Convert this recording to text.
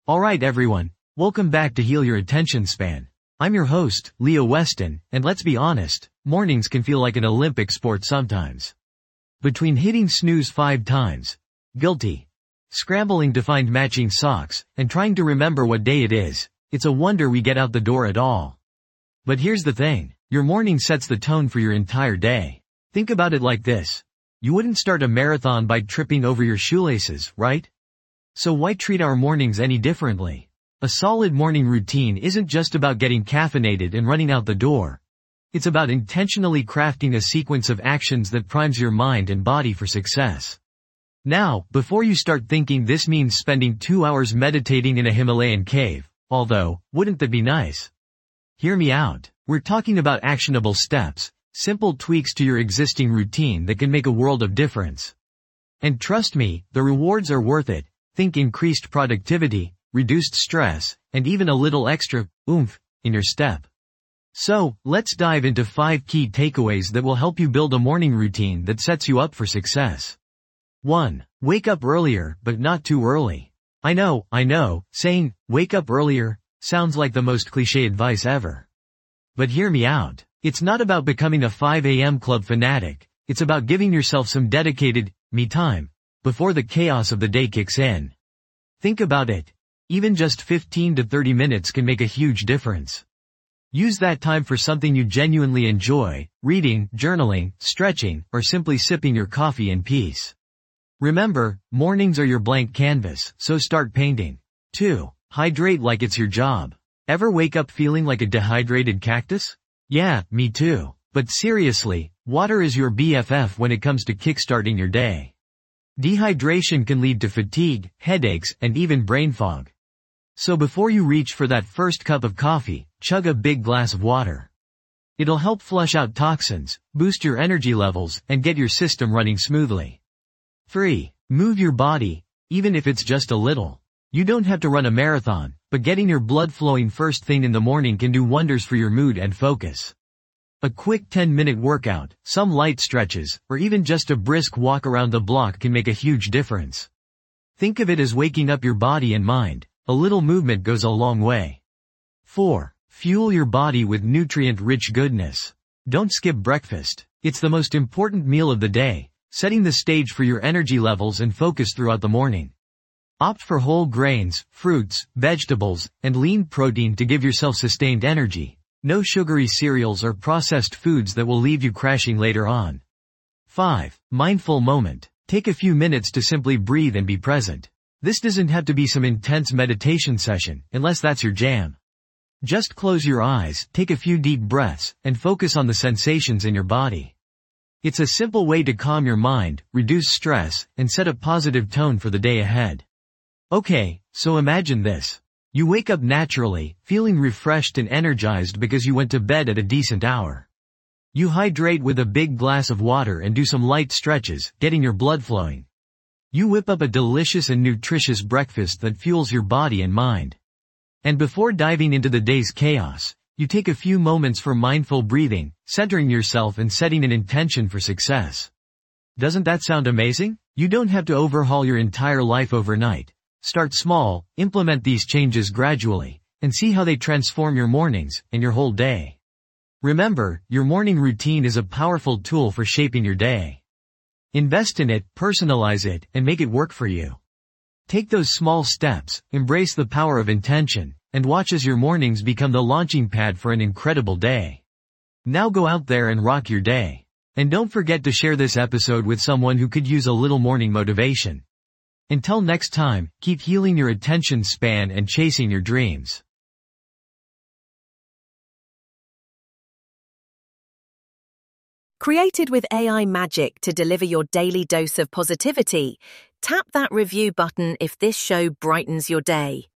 Alright everyone, welcome back to Heal Your Attention Span. I'm your host, Leo Weston, and let's be honest, mornings can feel like an Olympic sport sometimes. Between hitting snooze 5 times, guilty, scrambling to find matching socks, and trying to remember what day it is, it's a wonder we get out the door at all. But here's the thing, your morning sets the tone for your entire day. Think about it like this. You wouldn't start a marathon by tripping over your shoelaces, right? So why treat our mornings any differently? A solid morning routine isn't just about getting caffeinated and running out the door. It's about intentionally crafting a sequence of actions that primes your mind and body for success. Now, before you start thinking this means spending 2 hours meditating in a Himalayan cave, although, wouldn't that be nice? Hear me out. We're talking about actionable steps, simple tweaks to your existing routine that can make a world of difference. And trust me, the rewards are worth it. Think increased productivity, reduced stress, and even a little extra oomph in your step. So, let's dive into 5 key takeaways that will help you build a morning routine that sets you up for success. 1. Wake up earlier, but not too early. I know, saying, wake up earlier, sounds like the most cliché advice ever. But hear me out. It's not about becoming a 5 a.m. club fanatic, it's about giving yourself some dedicated, me time, before the chaos of the day kicks in. Think about it. Even just 15 to 30 minutes can make a huge difference. Use that time for something you genuinely enjoy, reading, journaling, stretching, or simply sipping your coffee in peace. Remember, mornings are your blank canvas, so start painting. 2. Hydrate like it's your job. Ever wake up feeling like a dehydrated cactus? Yeah, me too. But seriously, water is your BFF when it comes to kickstarting your day. Dehydration can lead to fatigue, headaches, and even brain fog. So before you reach for that first cup of coffee, chug a big glass of water. It'll help flush out toxins, boost your energy levels, and get your system running smoothly. 3. Move your body, even if it's just a little. You don't have to run a marathon, but getting your blood flowing first thing in the morning can do wonders for your mood and focus. A quick 10-minute workout, some light stretches, or even just a brisk walk around the block can make a huge difference. Think of it as waking up your body and mind. A little movement goes a long way. 4. Fuel your body with nutrient-rich goodness. Don't skip breakfast. It's the most important meal of the day, setting the stage for your energy levels and focus throughout the morning. Opt for whole grains, fruits, vegetables, and lean protein to give yourself sustained energy. No sugary cereals or processed foods that will leave you crashing later on. 5. Mindful moment. Take a few minutes to simply breathe and be present. This doesn't have to be some intense meditation session, unless that's your jam. Just close your eyes, take a few deep breaths, and focus on the sensations in your body. It's a simple way to calm your mind, reduce stress, and set a positive tone for the day ahead. Okay, so imagine this. You wake up naturally, feeling refreshed and energized because you went to bed at a decent hour. You hydrate with a big glass of water and do some light stretches, getting your blood flowing. You whip up a delicious and nutritious breakfast that fuels your body and mind. And before diving into the day's chaos, you take a few moments for mindful breathing, centering yourself and setting an intention for success. Doesn't that sound amazing? You don't have to overhaul your entire life overnight. Start small, implement these changes gradually, and see how they transform your mornings and your whole day. Remember, your morning routine is a powerful tool for shaping your day. Invest in it, personalize it, and make it work for you. Take those small steps, embrace the power of intention, and watch as your mornings become the launching pad for an incredible day. Now go out there and rock your day. And don't forget to share this episode with someone who could use a little morning motivation. Until next time, keep healing your attention span and chasing your dreams. Created with AI magic to deliver your daily dose of positivity, tap that review button if this show brightens your day.